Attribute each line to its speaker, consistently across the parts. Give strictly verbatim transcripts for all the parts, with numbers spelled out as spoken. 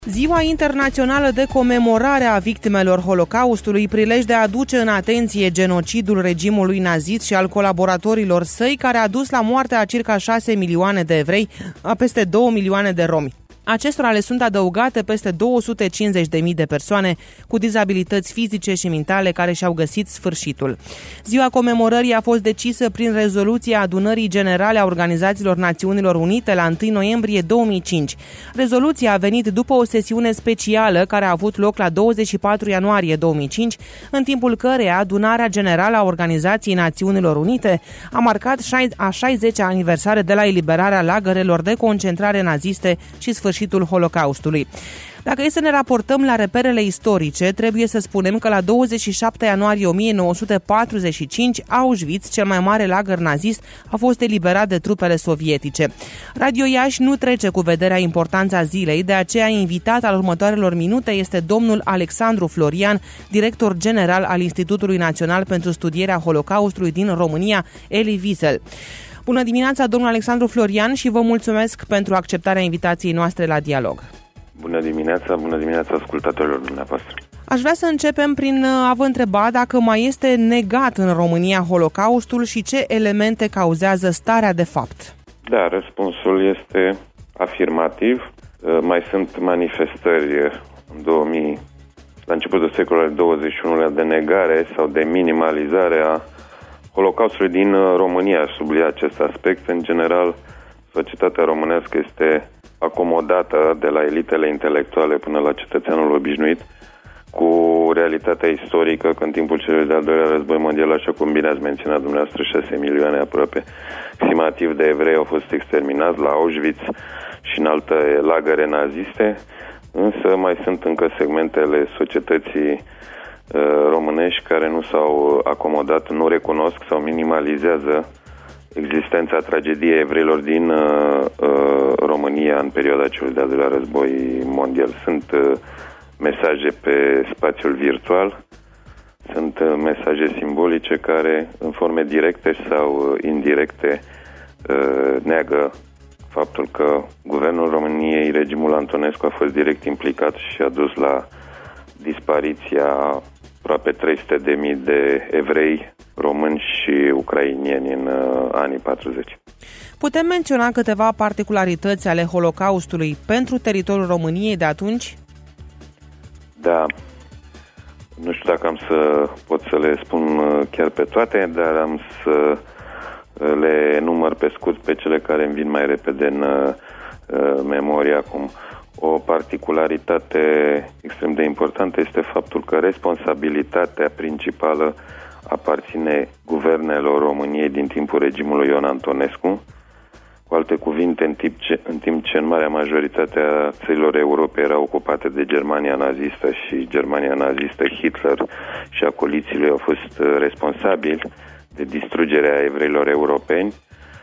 Speaker 1: Ziua Internațională de Comemorare a Victimelor Holocaustului, prilej de a aduce în atenție genocidul regimului nazist și al colaboratorilor săi, care a dus la moartea a circa șase milioane de evrei, a peste două milioane de romi. Acestora le sunt adăugate peste două sute cincizeci de mii de persoane cu dizabilități fizice și mentale care și-au găsit sfârșitul. Ziua comemorării a fost decisă prin rezoluția Adunării Generale a Organizațiilor Națiunilor Unite la întâi noiembrie două mii cinci. Rezoluția a venit după o sesiune specială care a avut loc la douăzeci și patru ianuarie două mii cinci, în timpul căreia Adunarea Generală a Organizației Națiunilor Unite a marcat a șaizecea aniversare de la eliberarea lagărelor de concentrare naziste și sfârșitul Holocaustului. Dacă e să ne raportăm la reperele istorice, trebuie să spunem că la douăzeci și șapte ianuarie o mie nouă sute patruzeci și cinci, Auschwitz, cel mai mare lagăr nazist, a fost eliberat de trupele sovietice. Radio Iași nu trece cu vederea importanța zilei, de aceea invitat al următoarelor minute este domnul Alexandru Florian, director general al Institutului Național pentru Studierea Holocaustului din România, Elie Wiesel. Bună dimineața, domnul Alexandru Florian, și vă mulțumesc pentru acceptarea invitației noastre la dialog.
Speaker 2: Bună dimineața, bună dimineața ascultătorilor dumneavoastră.
Speaker 1: Aș vrea să începem prin a vă întreba dacă mai este negat în România Holocaustul și ce elemente cauzează starea de fapt.
Speaker 2: Da, răspunsul este afirmativ. Mai sunt manifestări în două mii, la începutul secolului douăzeci și unu, de negare sau de minimalizare a Holocaustului din România. Sublia acest aspect. În general, societatea românească este acomodată de la elitele intelectuale până la cetățeanul obișnuit cu realitatea istorică că în timpul celui de-al doilea război mondial, așa cum bine ați menționat dumneavoastră, șase milioane aproape estimativ de evrei au fost exterminați la Auschwitz și în alte lagăre naziste, însă mai sunt încă segmentele societății românești care nu s-au acomodat, nu recunosc sau minimalizează existența tragediei evreilor din uh, uh, România în perioada celui de-al doilea război mondial. Sunt uh, mesaje pe spațiul virtual, sunt uh, mesaje simbolice care, în forme directe sau uh, indirecte, uh, neagă faptul că guvernul României, regimul Antonescu, a fost direct implicat și a dus la dispariția aproape trei sute de mii de evrei, români și ucrainieni în uh, anii patruzeci.
Speaker 1: Putem menționa câteva particularități ale Holocaustului pentru teritoriul României de atunci?
Speaker 2: Da. Nu știu dacă am să pot să le spun chiar pe toate, dar am să le număr pe scurt pe cele care îmi vin mai repede în uh, memorie acum. O particularitate extrem de importantă este faptul că responsabilitatea principală aparține guvernelor României din timpul regimului Ion Antonescu. Cu alte cuvinte, în timp ce în, timp ce în marea majoritate a țărilor Europei erau ocupate de Germania nazistă și Germania nazistă, Hitler și acoliții lui au fost responsabili de distrugerea evreilor europeni,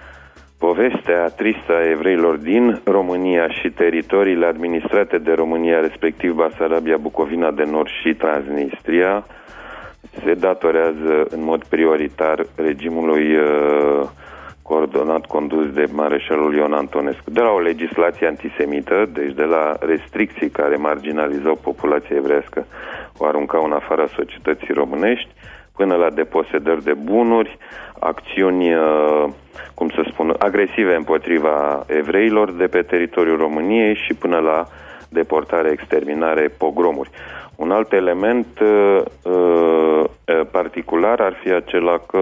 Speaker 2: povestea tristă a evreilor din România și teritoriile administrate de România, respectiv Basarabia, Bucovina de Nord și Transnistria, se datorează în mod prioritar regimului uh, coordonat, condus de mareșalul Ion Antonescu. De la o legislație antisemită, deci de la restricții care marginalizau populația evrească, o aruncau în afara societății românești, până la deposedări de bunuri, acțiuni, uh, cum să spun, agresive împotriva evreilor de pe teritoriul României și până la deportare, exterminare, pogromuri. Un alt element uh, uh, particular ar fi acela că,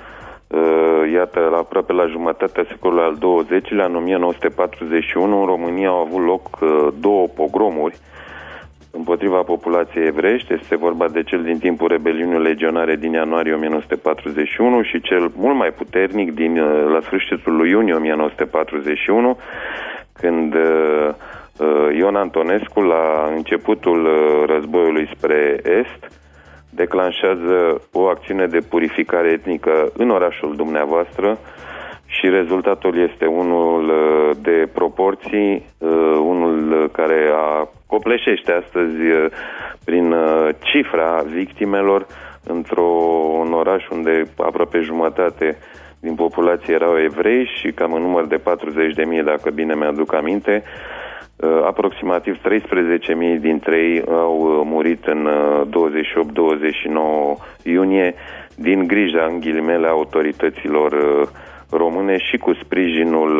Speaker 2: uh, iată, la aproape la jumătatea secolului al douăzecilea, în o mie nouă sute patruzeci și unu, în România au avut loc uh, două pogromuri împotriva populației evreiești. Este vorba de cel din timpul rebeliunii legionare din ianuarie o mie nouă sute patruzeci și unu și cel mult mai puternic din, uh, la sfârșitul lui iunie o mie nouă sute patruzeci și unu, când uh, Ion Antonescu, la începutul războiului spre Est, declanșează o acțiune de purificare etnică în orașul dumneavoastră și rezultatul este unul de proporții, unul care a copleșește astăzi prin cifra victimelor într-un oraș unde aproape jumătate din populație erau evrei și cam în număr de patruzeci de mii, dacă bine mi-aduc aminte, Aproximativ treisprezece mii dintre ei au murit în douăzeci și opt douăzeci și nouă iunie din grija, în ghilimele, autorităților române și cu sprijinul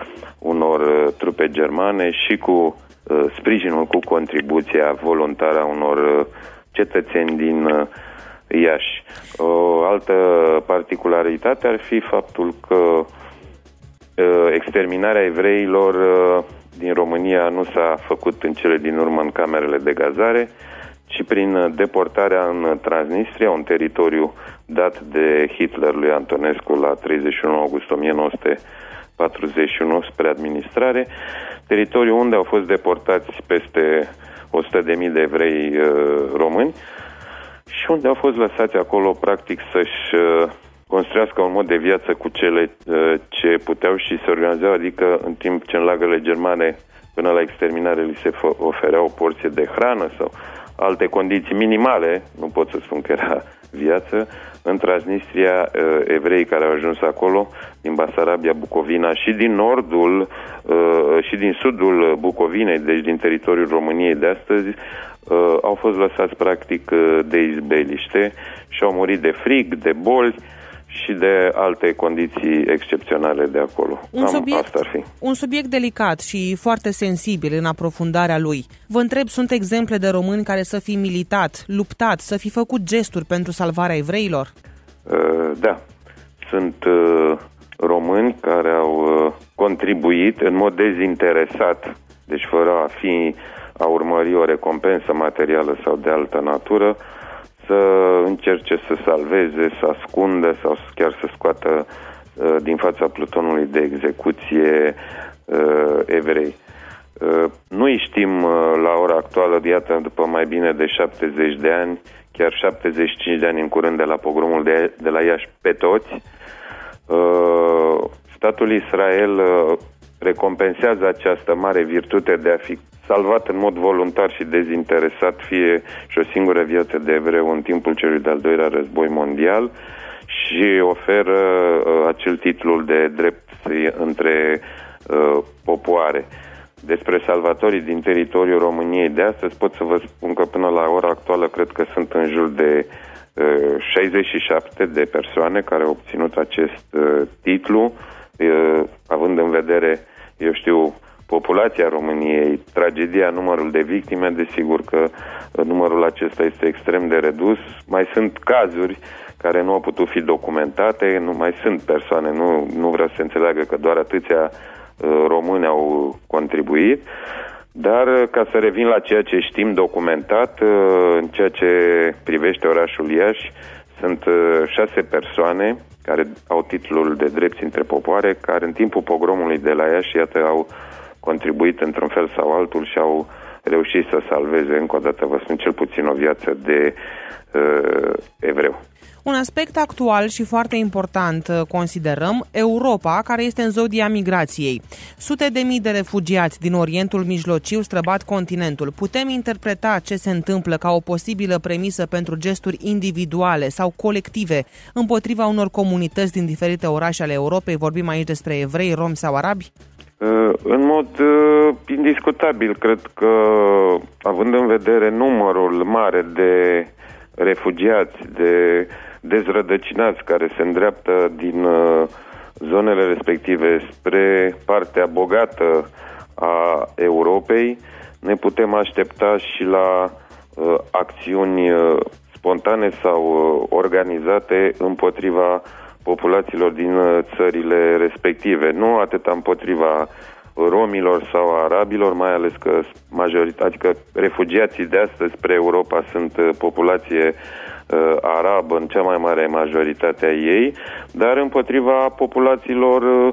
Speaker 2: unor trupe germane și cu sprijinul, cu contribuția voluntară a unor cetățeni din Iași. O altă particularitate ar fi faptul că exterminarea evreilor din România nu s-a făcut în cele din urmă în camerele de gazare, ci prin deportarea în Transnistria, un teritoriu dat de Hitler lui Antonescu la treizeci și unu august o mie nouă sute patruzeci și unu spre administrare, teritoriu unde au fost deportați peste o sută de mii de evrei uh, români și unde au fost lăsați acolo practic să-și uh, construiască un mod de viață cu cele uh, ce puteau și se organizau, adică în timp ce în lagările germane până la exterminare li se oferea o porție de hrană sau alte condiții minimale, nu pot să spun că era viață, în Transnistria, evrei care au ajuns acolo, din Basarabia, Bucovina și din nordul și din sudul Bucovinei, deci din teritoriul României de astăzi, au fost lăsați practic de izbeliște și au murit de frig, de boli și de alte condiții excepționale de acolo.
Speaker 1: Un subiect,
Speaker 2: asta ar fi.
Speaker 1: Un subiect delicat și foarte sensibil în aprofundarea lui. Vă întreb, sunt exemple de români care să fi militat, luptat, să fi făcut gesturi pentru salvarea evreilor?
Speaker 2: Uh, da. Sunt uh, români care au uh, contribuit în mod dezinteresat, deci fără a fi a urmări o recompensă materială sau de altă natură, să încerce să salveze, să ascundă sau chiar să scoată uh, din fața plutonului de execuție uh, evrei. Uh, nu îi știm uh, la ora actuală, iată, după mai bine de șaptezeci de ani, chiar șaptezeci și cinci de ani în curând de la pogromul de, de la Iași, pe toți. Uh, statul Israel uh, recompensează această mare virtute de a fi salvat în mod voluntar și dezinteresat fie și o singură viață de evreu în timpul celui de-al doilea război mondial și oferă uh, acel titlu de drept între uh, popoare. Despre salvatorii din teritoriul României de astăzi pot să vă spun că până la ora actuală cred că sunt în jur de uh, șaizeci și șapte de persoane care au obținut acest uh, titlu, uh, având în vedere, eu știu, populația României, tragedia, numărul de victime, desigur că numărul acesta este extrem de redus. Mai sunt cazuri care nu au putut fi documentate, nu mai sunt persoane, nu, nu vreau să înțeleagă că doar atâția uh, români au contribuit, dar ca să revin la ceea ce știm documentat, uh, în ceea ce privește orașul Iași, sunt uh, șase persoane care au titlul de drepți între popoare, care în timpul pogromului de la Iași, iată, au contribuit într-un fel sau altul și au reușit să salveze, încă o dată vă spun, cel puțin o viață de uh, evreu.
Speaker 1: Un aspect actual și foarte important, considerăm, Europa, care este în zodia migrației. Sute de mii de refugiați din Orientul Mijlociu străbat continentul. Putem interpreta ce se întâmplă ca o posibilă premisă pentru gesturi individuale sau colective împotriva unor comunități din diferite orașe ale Europei? Vorbim aici despre evrei, romi sau arabi?
Speaker 2: În mod uh, indiscutabil, cred că, având în vedere numărul mare de refugiați, de dezrădăcinați care se îndreaptă din uh, zonele respective spre partea bogată a Europei, ne putem aștepta și la uh, acțiuni uh, spontane sau uh, organizate împotriva populațiilor din țările respective. Nu atât împotriva romilor sau arabilor, mai ales că majoritatea, adică refugiații de astăzi spre Europa sunt populație uh, arabă în cea mai mare majoritate a ei, dar împotriva populațiilor uh,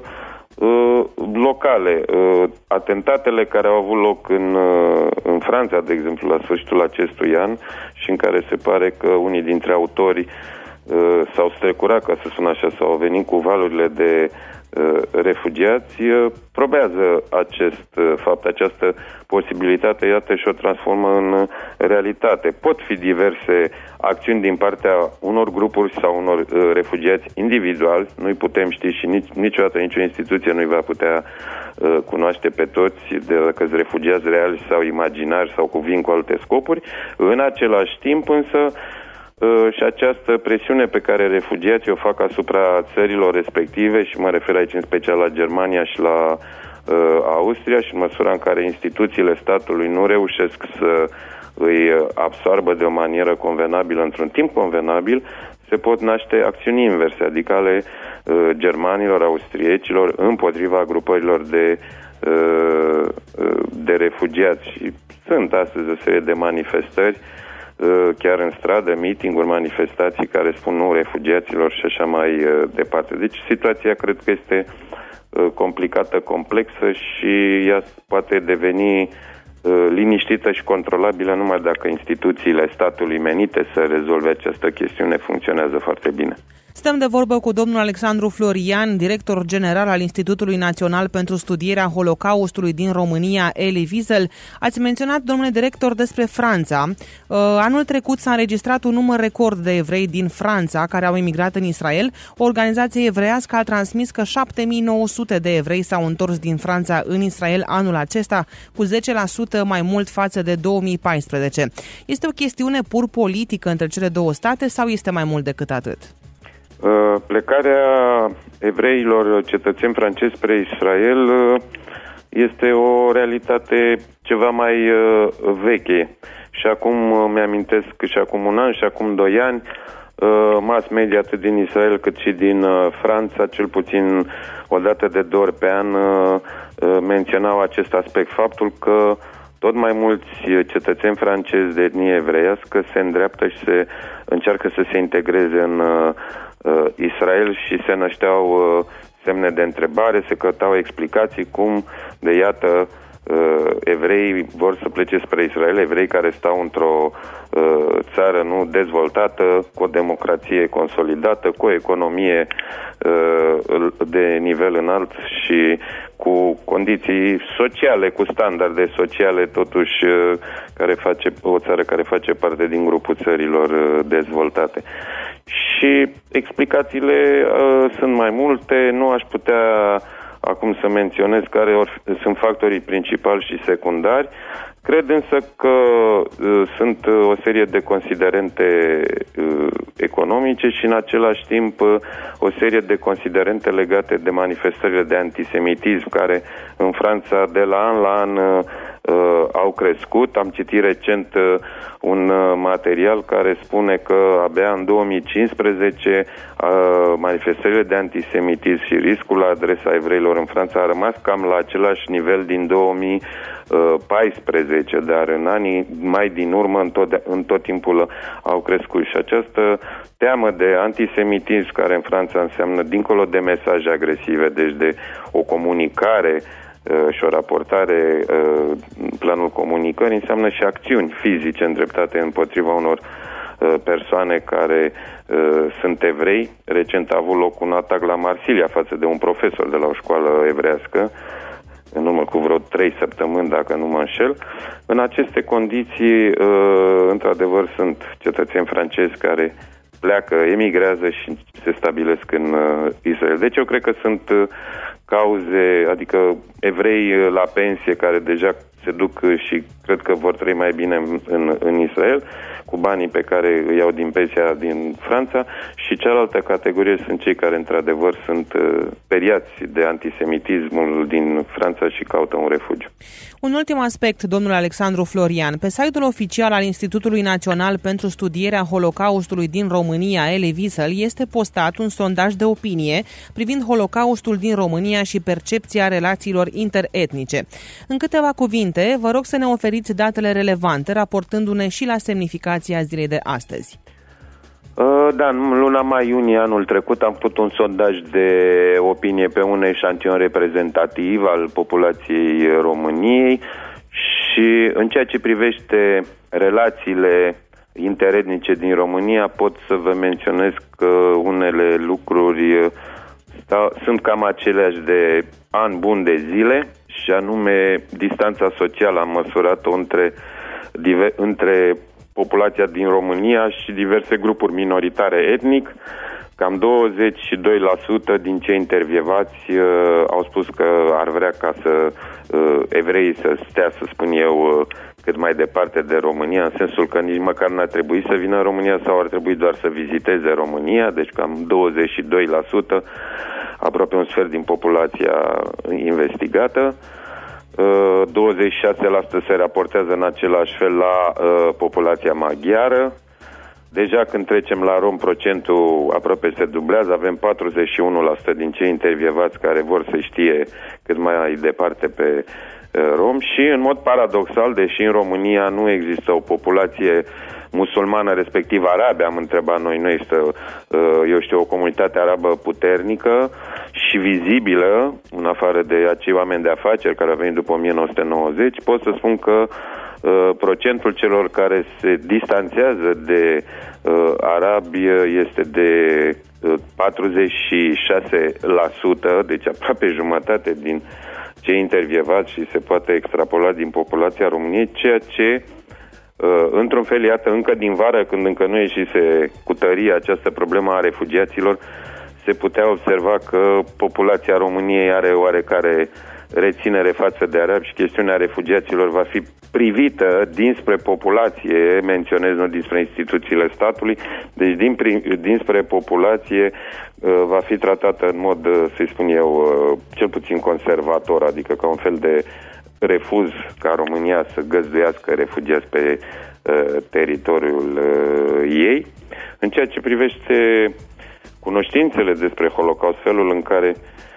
Speaker 2: uh, locale. Uh, atentatele care au avut loc în, uh, în Franța, de exemplu, la sfârșitul acestui an și în care se pare că unii dintre autori s-au strecurat, ca să spun așa, sau au venit cu valurile de refugiați probează acest fapt, această posibilitate, iată, și o transformă în realitate. Pot fi diverse acțiuni din partea unor grupuri sau unor refugiați individuali, nu-i putem ști și nici, niciodată nicio instituție nu-i va putea cunoaște pe toți dacă sunt refugiați reali sau imaginari sau cu vin cu alte scopuri. În același timp însă și această presiune pe care refugiații o fac asupra țărilor respective, și mă refer aici în special la Germania și la uh, Austria, și în măsura în care instituțiile statului nu reușesc să îi absoarbă de o manieră convenabilă într-un timp convenabil, se pot naște acțiuni inverse, adică ale uh, germanilor, austriecilor împotriva grupărilor de, uh, de refugiați. Și sunt astăzi o serie de manifestări chiar în stradă, meeting-uri, manifestații care spun nu refugiaților și așa mai departe. Deci situația cred că este complicată, complexă și ea poate deveni liniștită și controlabilă numai dacă instituțiile statului menite să rezolve această chestiune funcționează foarte bine.
Speaker 1: Stăm de vorbă cu domnul Alexandru Florian, director general al Institutului Național pentru Studierea Holocaustului din România, Elie Wiesel. Ați menționat, domnule director, despre Franța. Anul trecut s-a înregistrat un număr record de evrei din Franța care au emigrat în Israel. O organizație evreiască a transmis că șapte mii nouă sute de evrei s-au întors din Franța în Israel anul acesta, cu zece la sută mai mult față de două mii paisprezece. Este o chestiune pur politică între cele două state sau este mai mult decât atât?
Speaker 2: Plecarea evreilor cetățeni francezi spre Israel este o realitate ceva mai veche. Și acum mi-amintesc că și acum un an și acum doi ani, mass media atât din Israel cât și din Franța, cel puțin o dată de două ori pe an, menționau acest aspect, faptul că tot mai mulți cetățeni francezi de etnie evreiască se îndreaptă și se încearcă să se integreze în uh, Israel și se nășteau uh, semne de întrebare, se căutau explicații cum de iată uh, evrei vor să plece spre Israel, evrei care stau într-o uh, țară nu dezvoltată, cu o democrație consolidată, cu o economie uh, de nivel înalt și cu condiții sociale, cu standarde sociale, totuși, care face, o țară care face parte din grupul țărilor dezvoltate. Și explicațiile uh, sunt mai multe, nu aș putea acum să menționez care or, sunt factorii principali și secundari. Cred însă că uh, sunt o serie de considerente uh, economice și în același timp uh, o serie de considerente legate de manifestările de antisemitism care în Franța de la an la an uh, uh, au crescut. Am citit recent uh, un uh, material care spune că abia în două mii cincisprezece uh, manifestările de antisemitism și riscul la adresa evreilor în Franța a rămas cam la același nivel din două mii paisprezece, dar în anii mai din urmă în tot, în tot timpul au crescut și această teamă de antisemitism care în Franța înseamnă dincolo de mesaje agresive, deci de o comunicare uh, și o raportare uh, planul comunicării, înseamnă și acțiuni fizice îndreptate împotriva unor uh, persoane care uh, sunt evrei. Recent a avut loc un atac la Marsilia față de un profesor de la o școală evrească în urmă cu vreo trei săptămâni, dacă nu mă înșel. În aceste condiții, într-adevăr, sunt cetățeni francezi care pleacă, emigrează și se stabilesc în Israel. Deci eu cred că sunt cauze, adică evrei la pensie care deja se duc și cred că vor trăi mai bine în, în Israel cu banii pe care îi iau din pensia din Franța, și cealaltă categorie sunt cei care într-adevăr sunt uh, speriați de antisemitismul din Franța și caută un refugiu.
Speaker 1: Un ultim aspect, domnul Alexandru Florian. Pe site-ul oficial al Institutului Național pentru Studierea Holocaustului din România, Elie Wiesel, este postat un sondaj de opinie privind Holocaustul din România și percepția relațiilor interetnice. În câteva cuvinte, vă rog să ne oferiți datele relevante, raportându-ne și la semnificația zilei de astăzi.
Speaker 2: Da, în luna mai-iunie anul trecut am făcut un sondaj de opinie pe un eșantion reprezentativ al populației României și în ceea ce privește relațiile interetnice din România pot să vă menționez că unele lucruri sunt cam aceleași de an bun de zile, și anume distanța socială am măsurat-o între, între populația din România și diverse grupuri minoritare etnic. Cam douăzeci și doi la sută din cei intervievați uh, au spus că ar vrea ca să uh, evreii să stea, să spun eu, uh, cât mai departe de România, în sensul că nici măcar n-ar trebui să vină în România sau ar trebui doar să viziteze România, deci cam douăzeci și doi la sută, aproape un sfert din populația investigată. Uh, douăzeci și șase la sută se raportează în același fel la uh, populația maghiară. Deja când trecem la rom, procentul aproape se dublează, avem patruzeci și unu la sută din cei intervievați care vor să știe cât mai departe pe rom și, în mod paradoxal, deși în România nu există o populație musulmană, respectiv arabe, am întrebat noi, nu există, eu știu, o comunitate arabă puternică și vizibilă, în afară de acei oameni de afaceri care au venit după o mie nouă sute nouăzeci, pot să spun că Uh, procentul celor care se distanțează de uh, arabi este de uh, patruzeci și șase la sută, deci aproape jumătate din cei intervievați și se poate extrapola din populația României, ceea ce, uh, într-un fel, iată, încă din vară, când încă nu ieșise cu tărie această problemă a refugiaților, se putea observa că populația României are oarecare reținere față de arabi și chestiunea refugiaților va fi privită dinspre populație, menționez, nu dinspre instituțiile statului, deci din, dinspre populație va fi tratată în mod, să-i spun eu, cel puțin conservator, adică ca un fel de refuz ca România să găzduiască refugiați pe uh, teritoriul uh, ei. În ceea ce privește cunoștințele despre Holocaust, felul în care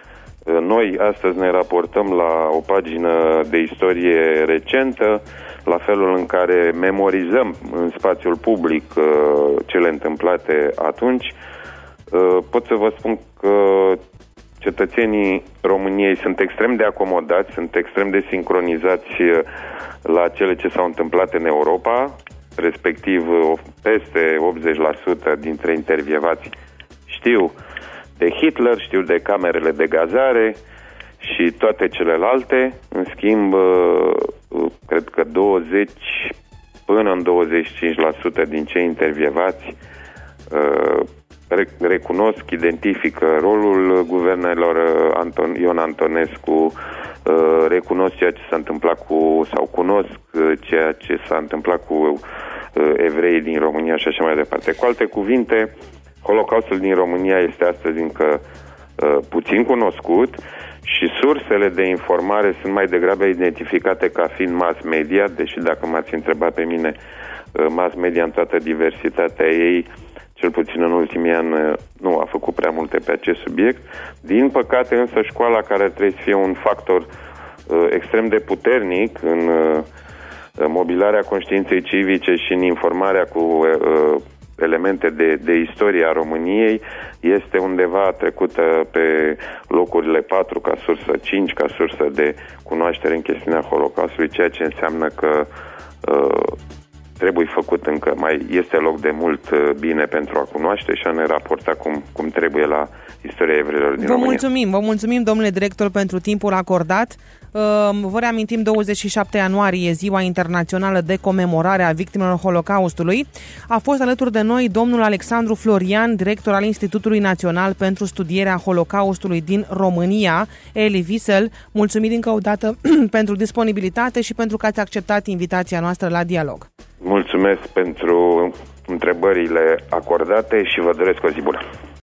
Speaker 2: noi astăzi ne raportăm la o pagină de istorie recentă, la felul în care memorizăm în spațiul public uh, cele întâmplate atunci, uh, pot să vă spun că cetățenii României sunt extrem de acomodați, sunt extrem de sincronizați la cele ce s-au întâmplat în Europa, respectiv peste optzeci la sută dintre intervievați știu de Hitler, știu de camerele de gazare și toate celelalte. În schimb, cred că douăzeci până în douăzeci și cinci la sută din cei intervievați recunosc, identifică rolul guvernelor Anton, Ion Antonescu, recunosc ceea ce s-a întâmplat cu, sau cunosc ceea ce s-a întâmplat cu evreii din România și așa mai departe. Cu alte cuvinte, Holocaustul din România este astăzi încă uh, puțin cunoscut și sursele de informare sunt mai degrabă identificate ca fiind mass media, deși dacă m-ați întrebat pe mine, uh, mass media în toată diversitatea ei, cel puțin în ultimii ani, uh, nu a făcut prea multe pe acest subiect. Din păcate însă școala, care trebuie să fie un factor uh, extrem de puternic în uh, mobilarea conștiinței civice și în informarea cu uh, elemente de, de istorie a României, este undeva trecută pe locurile patru ca sursă, cinci ca sursă de cunoaștere în chestiunea Holocaustului, ceea ce înseamnă că uh, trebuie făcut încă, mai este loc de mult uh, bine pentru a cunoaște și a ne raporta cum, cum trebuie la istoria evreilor din
Speaker 1: vă
Speaker 2: România.
Speaker 1: Mulțumim, vă mulțumim, domnule director, pentru timpul acordat. Vă reamintim, douăzeci și șapte ianuarie, Ziua Internațională de Comemorare a Victimelor Holocaustului. A fost alături de noi domnul Alexandru Florian, director al Institutului Național pentru Studierea Holocaustului din România, Elie Wiesel. Mulțumim încă o dată pentru disponibilitate și pentru că ați acceptat invitația noastră la dialog.
Speaker 2: Mulțumesc pentru întrebările acordate și vă doresc o zi bună.